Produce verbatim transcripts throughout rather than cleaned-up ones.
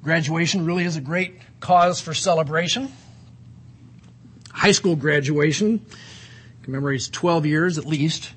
Graduation really is a great cause for celebration. High school graduation commemorates twelve years at least,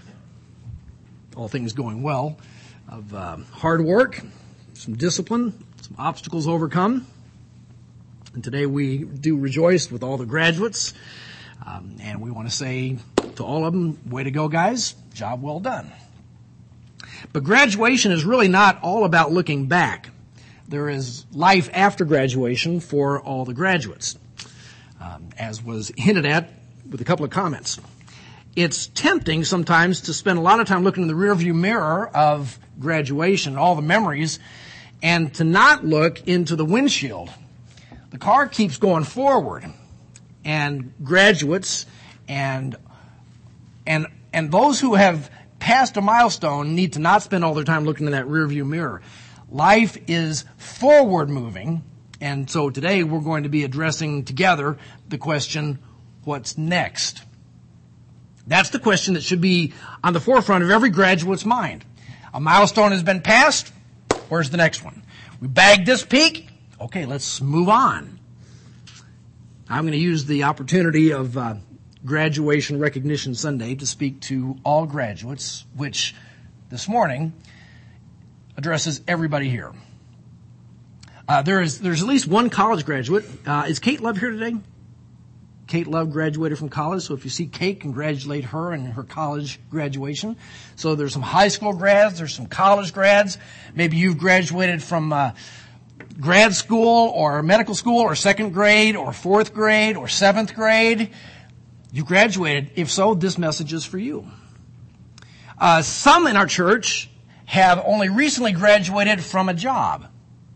all things going well, of uh, hard work, some discipline, some obstacles overcome. And today we do rejoice with all the graduates. Um, and we want to say to all of them, way to go, guys. Job well done. But graduation is really not all about looking back. There is life after graduation for all the graduates, um, as was hinted at with a couple of comments. It's tempting sometimes to spend a lot of time looking in the rearview mirror of graduation, all the memories, and to not look into the windshield. The car keeps going forward, and graduates and and and those who have passed a milestone need to not spend all their time looking in that rearview mirror. Life is forward moving, and so today we're going to be addressing together the question, what's next? That's the question that should be on the forefront of every graduate's mind. A milestone has been passed. Where's the next one? We bagged this peak. Okay, let's move on. I'm going to use the opportunity of uh, Graduation Recognition Sunday to speak to all graduates, which this morning addresses everybody here. Uh, there is there's at least one college graduate. Uh, is Kate Love here today? Kate Love graduated from college, so if you see Kate, congratulate her and her college graduation. So there's some high school grads, there's some college grads. Maybe you've graduated from uh, grad school or medical school or second grade or fourth grade or seventh grade. You graduated. If so, this message is for you. Uh, some in our church have only recently graduated from a job.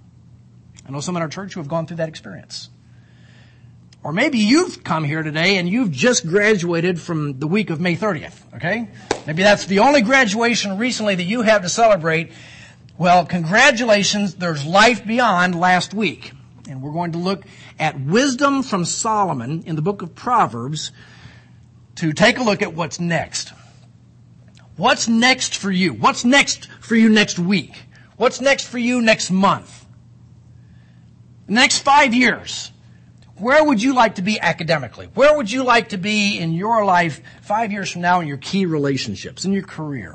I know some in our church who have gone through that experience. Or maybe you've come here today and you've just graduated from the week of May thirtieth, okay? Maybe that's the only graduation recently that you have to celebrate. Well, congratulations, there's life beyond last week. And we're going to look at wisdom from Solomon in the book of Proverbs to take a look at what's next. What's next for you? What's next for you next week? What's next for you next month? Next five years? Where would you like to be academically? Where would you like to be in your life five years from now in your key relationships, in your career?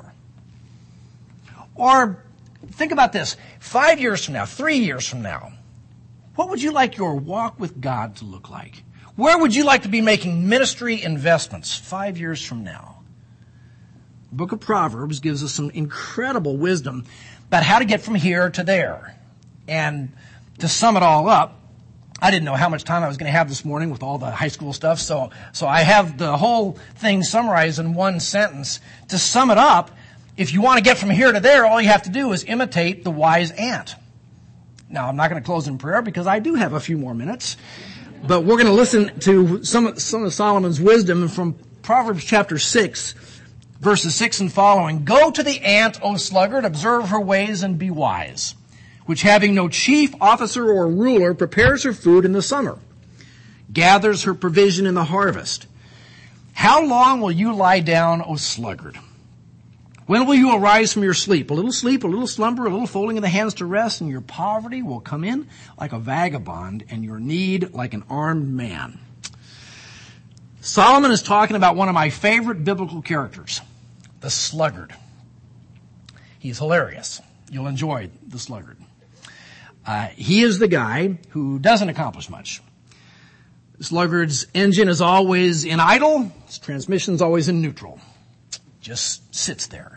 Or think about this. Five years from now, three years from now, what would you like your walk with God to look like? Where would you like to be making ministry investments five years from now? The book of Proverbs gives us some incredible wisdom about how to get from here to there. And to sum it all up, I didn't know how much time I was going to have this morning with all the high school stuff, so so I have the whole thing summarized in one sentence. To sum it up, if you want to get from here to there, all you have to do is imitate the wise ant. Now, I'm not going to close in prayer because I do have a few more minutes, but we're going to listen to some, some of Solomon's wisdom from Proverbs chapter six, verses six and following. Go to the ant, O sluggard, observe her ways and be wise, which having no chief officer or ruler prepares her food in the summer, gathers her provision in the harvest. How long will you lie down, O sluggard? When will you arise from your sleep? A little sleep, a little slumber, a little folding of the hands to rest, and your poverty will come in like a vagabond, and your need like an armed man. Solomon is talking about one of my favorite biblical characters, the sluggard. He's hilarious. You'll enjoy the sluggard. Uh, he is the guy who doesn't accomplish much. The sluggard's engine is always in idle. His transmission's always in neutral. Just sits there.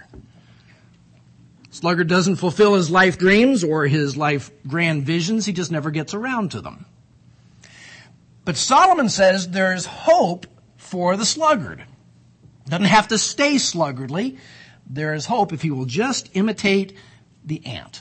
Sluggard doesn't fulfill his life dreams or his life grand visions. He just never gets around to them. But Solomon says there's hope for the sluggard. Doesn't have to stay sluggardly. There is hope if he will just imitate the ant.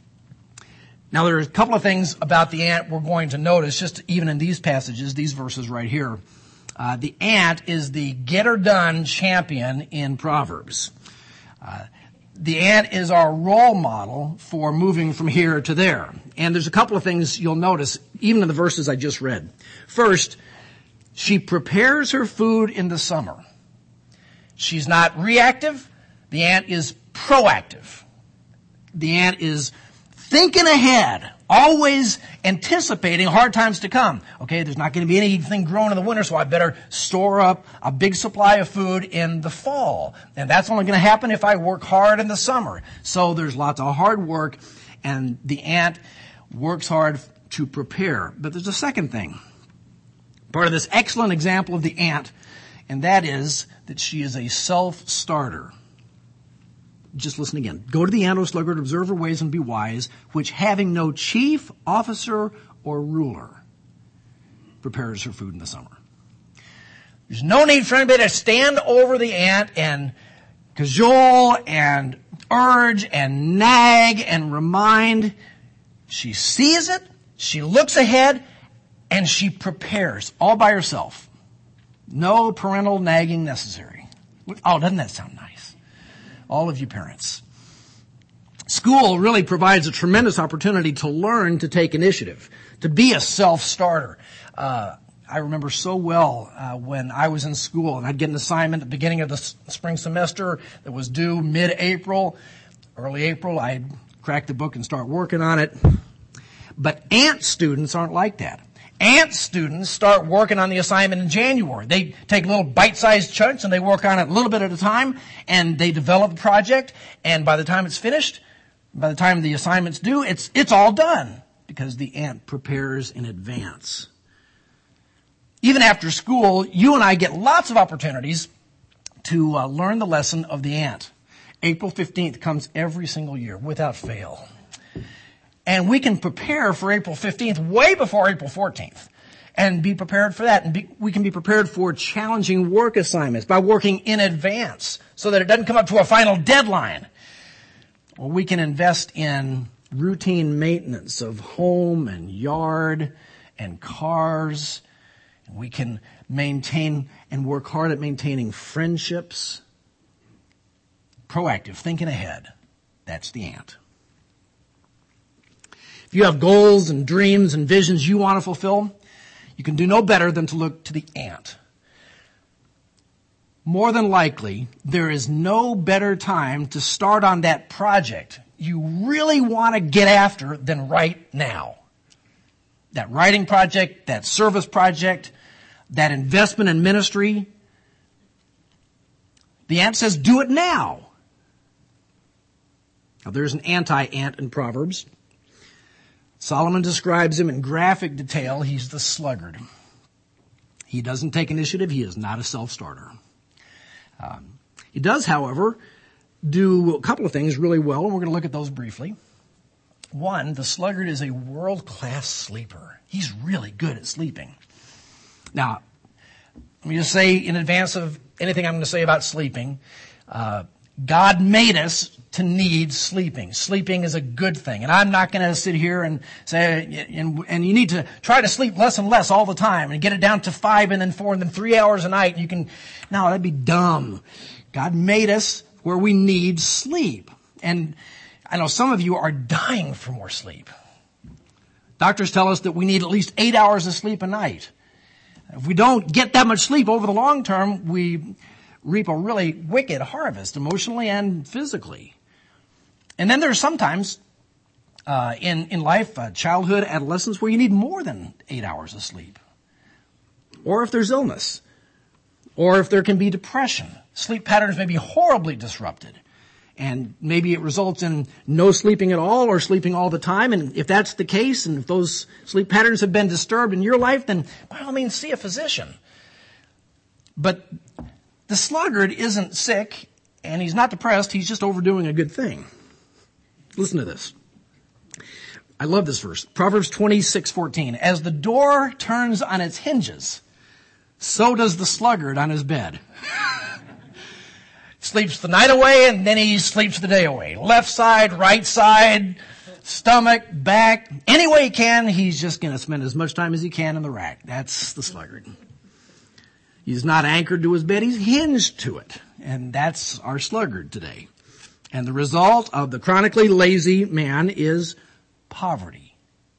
Now, there are a couple of things about the ant we're going to notice, just even in these passages, these verses right here. Uh, the ant is the get-her-done champion in Proverbs. Uh, the ant is our role model for moving from here to there. And there's a couple of things you'll notice, even in the verses I just read. First, she prepares her food in the summer. She's not reactive. The ant is proactive. The ant is thinking ahead always anticipating hard times to come. Okay, there's not going to be anything growing in the winter, so I better store up a big supply of food in the fall. And that's only going to happen if I work hard in the summer. So there's lots of hard work, and the ant works hard to prepare. But there's a second thing. Part of this excellent example of the ant, and that is that she is a self-starter. Just listen again. Go to the ant, O sluggard, observe her ways and be wise, which having no chief, officer, or ruler, prepares her food in the summer. There's no need for anybody to stand over the ant and cajole and urge and nag and remind. She sees it, she looks ahead, and she prepares all by herself. No parental nagging necessary. Oh, doesn't that sound nice? All of you parents. School really provides a tremendous opportunity to learn to take initiative, to be a self-starter. Uh, I remember so well uh, when I was in school and I'd get an assignment at the beginning of the s- spring semester that was due mid-April, early April. I'd crack the book and start working on it. But ant students aren't like that. Ant students start working on the assignment in January. They take little bite-sized chunks and they work on it a little bit at a time, and they develop the project, and by the time it's finished, by the time the assignment's due, it's it's all done because the ant prepares in advance. Even after school, you and I get lots of opportunities to uh, learn the lesson of the ant. April fifteenth comes every single year without fail. And we can prepare for April fifteenth way before April fourteenth and be prepared for that. And be, we can be prepared for challenging work assignments by working in advance so that it doesn't come up to a final deadline. Or we can invest in routine maintenance of home and yard and cars. And we can maintain and work hard at maintaining friendships. Proactive, thinking ahead. That's the ant. If you have goals and dreams and visions you want to fulfill, you can do no better than to look to the ant. More than likely, there is no better time to start on that project you really want to get after than right now. That writing project, that service project, that investment in ministry. The ant says, do it now. Now, there's an anti-ant in Proverbs. Solomon describes him in graphic detail. He's the sluggard. He doesn't take initiative. He is not a self-starter. Um, he does, however, do a couple of things really well, and we're going to look at those briefly. One, the sluggard is a world-class sleeper. He's really good at sleeping. Now, let me just say in advance of anything I'm going to say about sleeping, uh, God made us to need sleeping. Sleeping is a good thing. And I'm not going to sit here and say, and, and you need to try to sleep less and less all the time and get it down to five and then four and then three hours a night. And you can, no, that'd be dumb. God made us where we need sleep. And I know some of you are dying for more sleep. Doctors tell us that we need at least eight hours of sleep a night. If we don't get that much sleep over the long term, we reap a really wicked harvest, emotionally and physically. And then there's sometimes uh, in, in life, uh, childhood, adolescence, where you need more than eight hours of sleep. Or if there's illness. Or if there can be depression. Sleep patterns may be horribly disrupted. And maybe it results in no sleeping at all or sleeping all the time. And if that's the case, and if those sleep patterns have been disturbed in your life, then by all means see a physician. But the sluggard isn't sick, and he's not depressed. He's just overdoing a good thing. Listen to this. I love this verse. Proverbs twenty-six fourteen. As the door turns on its hinges, so does the sluggard on his bed. Sleeps the night away, and then he sleeps the day away. Left side, right side, stomach, back. Any way he can, he's just going to spend as much time as he can in the rack. That's the sluggard. He's not anchored to his bed. He's hinged to it. And that's our sluggard today. And the result of the chronically lazy man is poverty.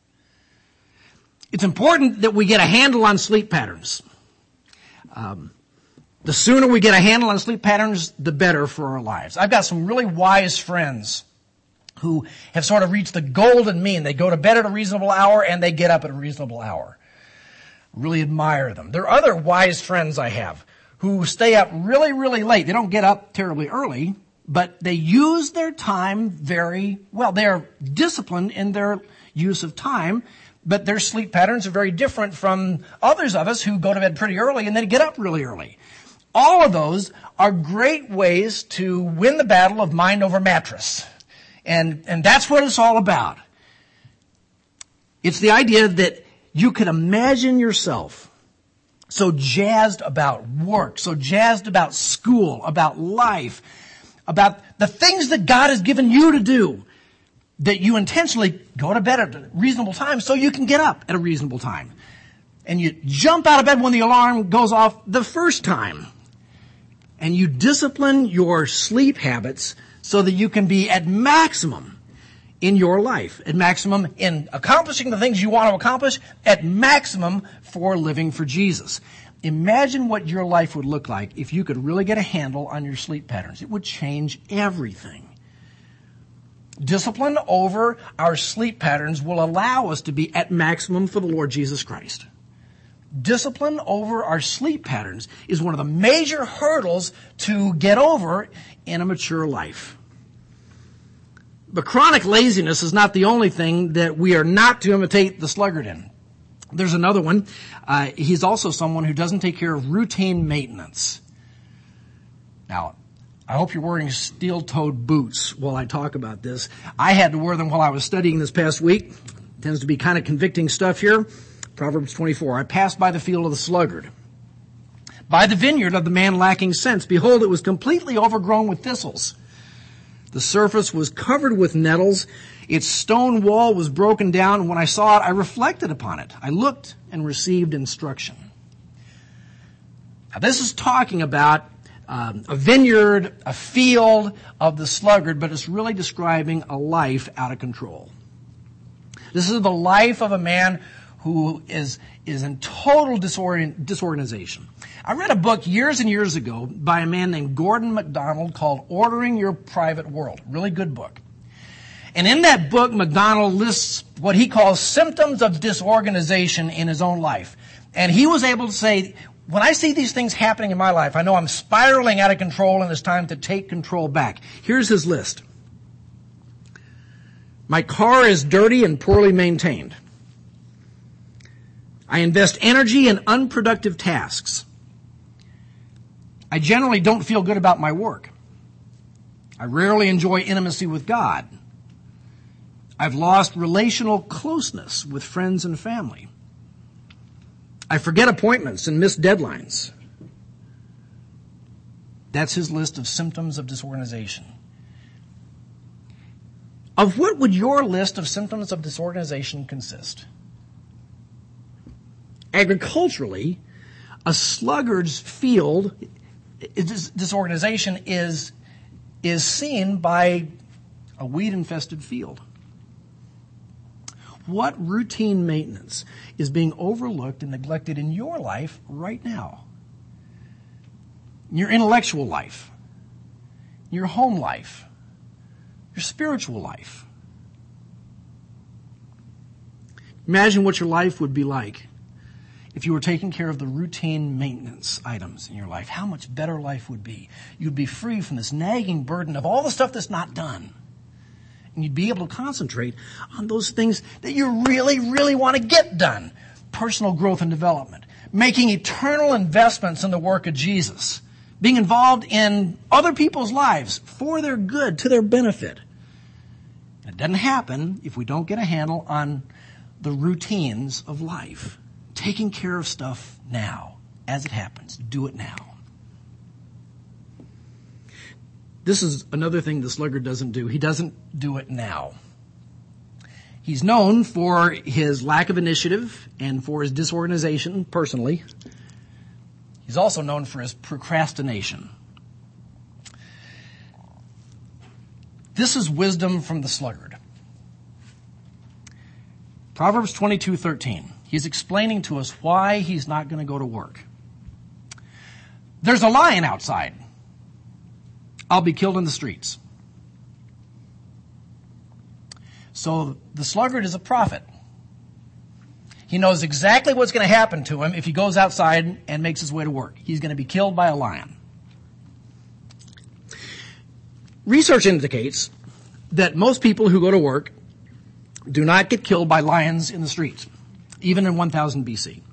It's important that we get a handle on sleep patterns. Um, the sooner we get a handle on sleep patterns, the better for our lives. I've got some really wise friends who have sort of reached the golden mean. They go to bed at a reasonable hour and they get up at a reasonable hour. Really admire them. There are other wise friends I have who stay up really, really late. They don't get up terribly early, but they use their time very well. They are disciplined in their use of time, but their sleep patterns are very different from others of us who go to bed pretty early and then get up really early. All of those are great ways to win the battle of mind over mattress. And, and that's what it's all about. It's the idea that you could imagine yourself so jazzed about work, so jazzed about school, about life, about the things that God has given you to do, that you intentionally go to bed at a reasonable time so you can get up at a reasonable time. And you jump out of bed when the alarm goes off the first time. And you discipline your sleep habits so that you can be at maximum in your life, at maximum in accomplishing the things you want to accomplish, at maximum for living for Jesus. Imagine what your life would look like if you could really get a handle on your sleep patterns. It would change everything. Discipline over our sleep patterns will allow us to be at maximum for the Lord Jesus Christ. Discipline over our sleep patterns is one of the major hurdles to get over in a mature life. But chronic laziness is not the only thing that we are not to imitate the sluggard in. There's another one. Uh, he's also someone who doesn't take care of routine maintenance. Now, I hope you're wearing steel-toed boots while I talk about this. I had to wear them while I was studying this past week. It tends to be kind of convicting stuff here. Proverbs twenty-four, I passed by the field of the sluggard, by the vineyard of the man lacking sense. Behold, it was completely overgrown with thistles. The surface was covered with nettles. Its stone wall was broken down. And when I saw it, I reflected upon it. I looked and received instruction. Now, this is talking about um, a vineyard, a field of the sluggard, but it's really describing a life out of control. This is the life of a man who is, is in total disorgan- disorganization. I read a book years and years ago by a man named Gordon MacDonald called Ordering Your Private World. Really good book. And in that book, MacDonald lists what he calls symptoms of disorganization in his own life. And he was able to say, when I see these things happening in my life, I know I'm spiraling out of control and it's time to take control back. Here's his list. My car is dirty and poorly maintained. I invest energy in unproductive tasks. I generally don't feel good about my work. I rarely enjoy intimacy with God. I've lost relational closeness with friends and family. I forget appointments and miss deadlines. That's his list of symptoms of disorganization. Of what would your list of symptoms of disorganization consist? Agriculturally, a sluggard's field, disorganization is, is seen by a weed-infested field. What routine maintenance is being overlooked and neglected in your life right now? In your intellectual life, your home life, your spiritual life. Imagine what your life would be like if you were taking care of the routine maintenance items in your life. How much better life would be. You'd be free from this nagging burden of all the stuff that's not done. And you'd be able to concentrate on those things that you really, really want to get done. Personal growth and development. Making eternal investments in the work of Jesus. Being involved in other people's lives for their good, to their benefit. It doesn't happen if we don't get a handle on the routines of life. Taking care of stuff now, as it happens. Do it now. This is another thing the sluggard doesn't do. He doesn't do it now. He's known for his lack of initiative and for his disorganization personally. He's also known for his procrastination. This is wisdom from the sluggard. Proverbs twenty-two thirteen. He's explaining to us why he's not going to go to work. There's a lion outside. I'll be killed in the streets. So the sluggard is a prophet. He knows exactly what's going to happen to him if he goes outside and makes his way to work. He's going to be killed by a lion. Research indicates that most people who go to work do not get killed by lions in the streets, even in one thousand B C.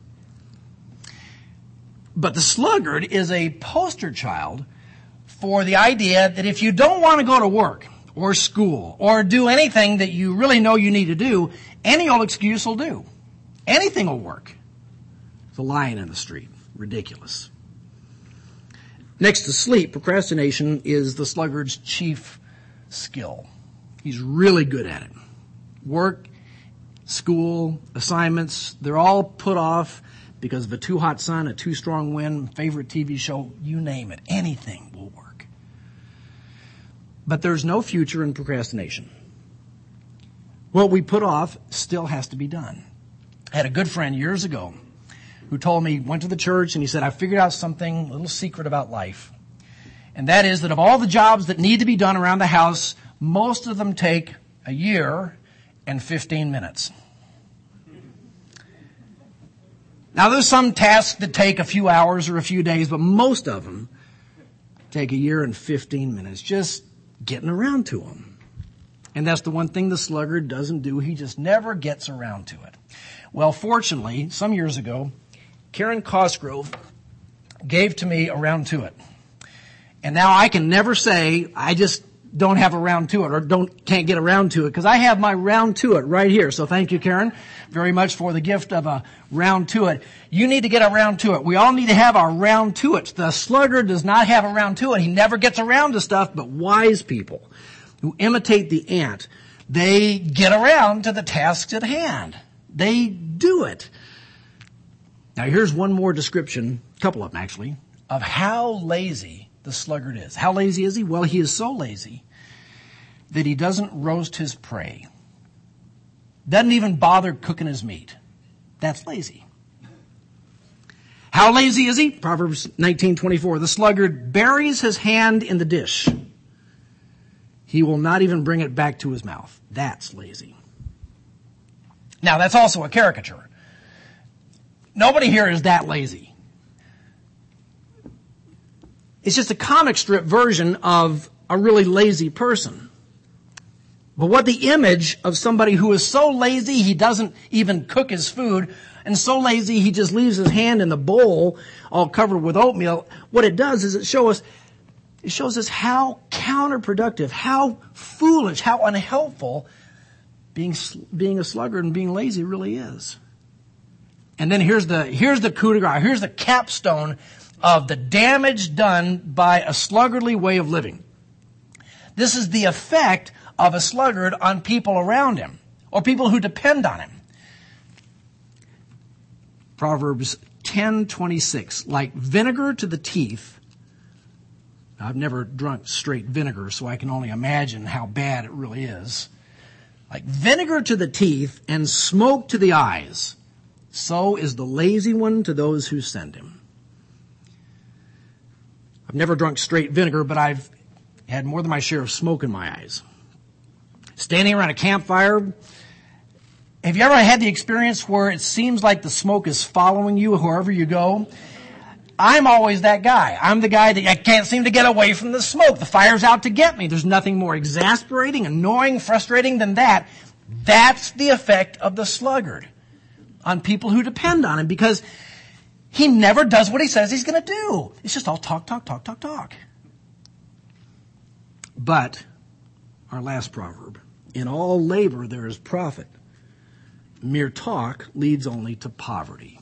But the sluggard is a poster child for the idea that if you don't want to go to work or school or do anything that you really know you need to do, any old excuse will do. Anything will work. It's a lion in the street. Ridiculous. Next to sleep, procrastination is the sluggard's chief skill. He's really good at it. Work, school, assignments, they're all put off because of a too hot sun, a too strong wind, favorite T V show, you name it. Anything will work. But there's no future in procrastination. What we put off still has to be done. I had a good friend years ago who told me, went to the church and he said, I figured out something, a little secret about life. And that is that of all the jobs that need to be done around the house, most of them take a year and fifteen minutes. Now there's some tasks that take a few hours or a few days, but most of them take a year and fifteen minutes, just getting around to them. And that's the one thing the sluggard doesn't do. He just never gets around to it. Well, fortunately, some years ago, Karen Cosgrove gave to me a round to it. And now I can never say I just don't have a round to it or don't can't get around to it because I have my round to it right here. So thank you, Karen, very much for the gift of a round to it. You need to get a round to it. We all need to have our round to it. The sluggard does not have a round to it. He never gets around to stuff, but wise people who imitate the ant, they get around to the tasks at hand. They do it. Now here's one more description, a couple of them actually, of how lazy the sluggard is. How lazy is he? Well, he is so lazy that he doesn't roast his prey. Doesn't even bother cooking his meat. That's lazy. How lazy is he? Proverbs nineteen twenty-four. The sluggard buries his hand in the dish. He will not even bring it back to his mouth. That's lazy. Now, that's also a caricature. Nobody here is that lazy. It's just a comic strip version of a really lazy person. But what the image of somebody who is so lazy he doesn't even cook his food, and so lazy he just leaves his hand in the bowl all covered with oatmeal, what it does is it shows us It shows us how counterproductive, how foolish, how unhelpful being being a sluggard and being lazy really is. And then here's the here's the coup de grace. Here's the capstone of the damage done by a sluggardly way of living. This is the effect of a sluggard on people around him or people who depend on him. Proverbs ten twenty-six, like vinegar to the teeth. I've never drunk straight vinegar, so I can only imagine how bad it really is. Like vinegar to the teeth and smoke to the eyes, so is the lazy one to those who send him. I've never drunk straight vinegar, but I've had more than my share of smoke in my eyes. Standing around a campfire, have you ever had the experience where it seems like the smoke is following you wherever you go? I'm always that guy. I'm the guy that I can't seem to get away from the smoke. The fire's out to get me. There's nothing more exasperating, annoying, frustrating than that. That's the effect of the sluggard on people who depend on him because he never does what he says he's going to do. It's just all talk, talk, talk, talk, talk. But our last proverb, in all labor there is profit. Mere talk leads only to poverty.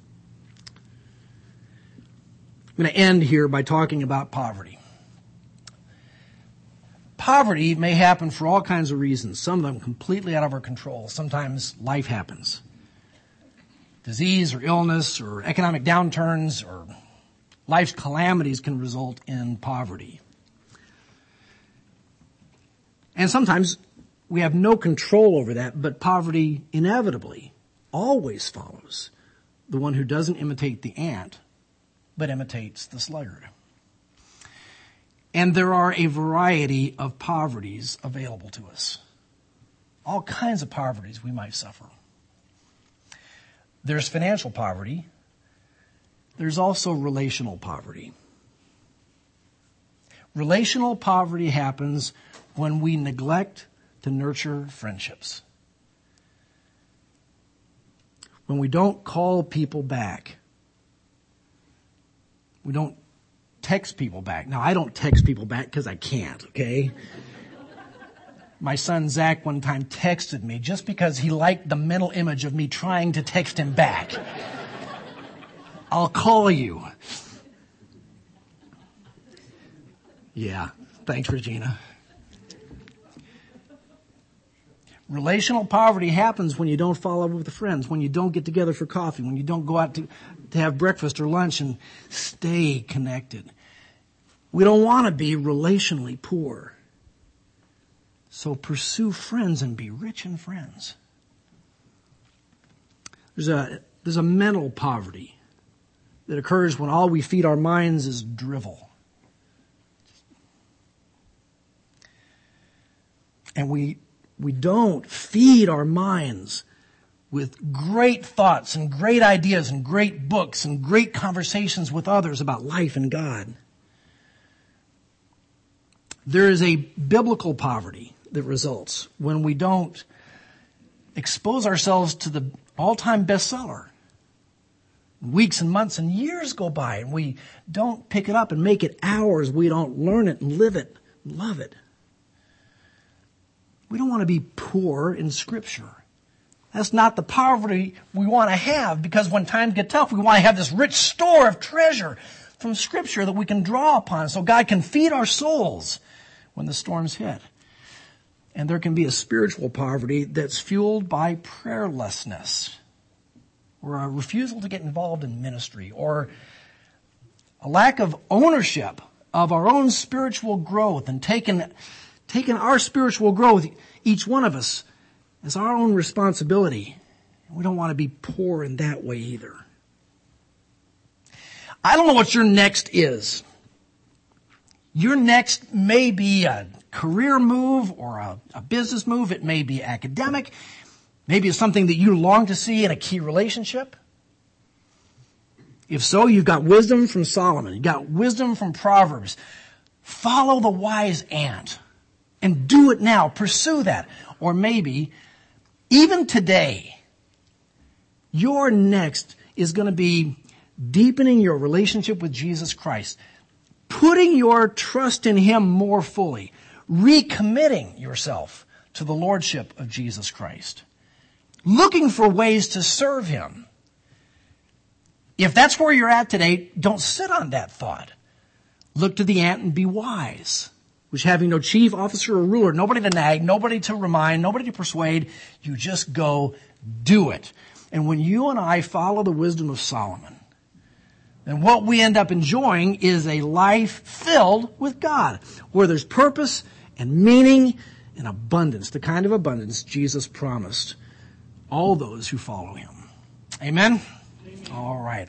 I'm going to end here by talking about poverty. Poverty may happen for all kinds of reasons, some of them completely out of our control. Sometimes life happens. Disease or illness or economic downturns or life's calamities can result in poverty. And sometimes we have no control over that, but poverty inevitably always follows the one who doesn't imitate the ant, but imitates the sluggard. And there are a variety of poverties available to us. all kinds of poverties we might suffer. There's financial poverty. There's also relational poverty. Relational poverty happens when we neglect to nurture friendships. When we don't call people back. We don't text people back. Now, I don't text people back because I can't, okay? My son Zach one time texted me just because he liked the mental image of me trying to text him back. I'll call you. Yeah, thanks, Regina. Relational poverty happens when you don't follow up with friends, when you don't get together for coffee, when you don't go out to, to have breakfast or lunch and stay connected. We don't want to be relationally poor. So pursue friends and be rich in friends. There's a, there's a mental poverty that occurs when all we feed our minds is drivel. And we we don't feed our minds with great thoughts and great ideas and great books and great conversations with others about life and God. There is a biblical poverty that results when we don't expose ourselves to the all-time bestseller. Weeks and months and years go by and we don't pick it up and make it ours. We don't learn it and live it, love it. We don't want to be poor in Scripture. That's not the poverty we want to have, because when times get tough, we want to have this rich store of treasure from Scripture that we can draw upon so God can feed our souls when the storms hit. And there can be a spiritual poverty that's fueled by prayerlessness, or a refusal to get involved in ministry, or a lack of ownership of our own spiritual growth and taking taking our spiritual growth, each one of us, as our own responsibility. We don't want to be poor in that way either. I don't know what your next is. Your next may be a career move or a, a business move. It may be academic. Maybe it's something that you long to see in a key relationship. If so, you've got wisdom from Solomon. You've got wisdom from Proverbs. Follow the wise ant and do it now. Pursue that. Or maybe, even today, your next is going to be deepening your relationship with Jesus Christ, putting your trust in Him more fully, recommitting yourself to the Lordship of Jesus Christ, looking for ways to serve Him. If that's where you're at today, don't sit on that thought. Look to the ant and be wise, which having no chief, officer, or ruler, nobody to nag, nobody to remind, nobody to persuade, you just go do it. And when you and I follow the wisdom of Solomon, then what we end up enjoying is a life filled with God, where there's purpose and meaning and abundance, the kind of abundance Jesus promised all those who follow Him. Amen? Amen. All right.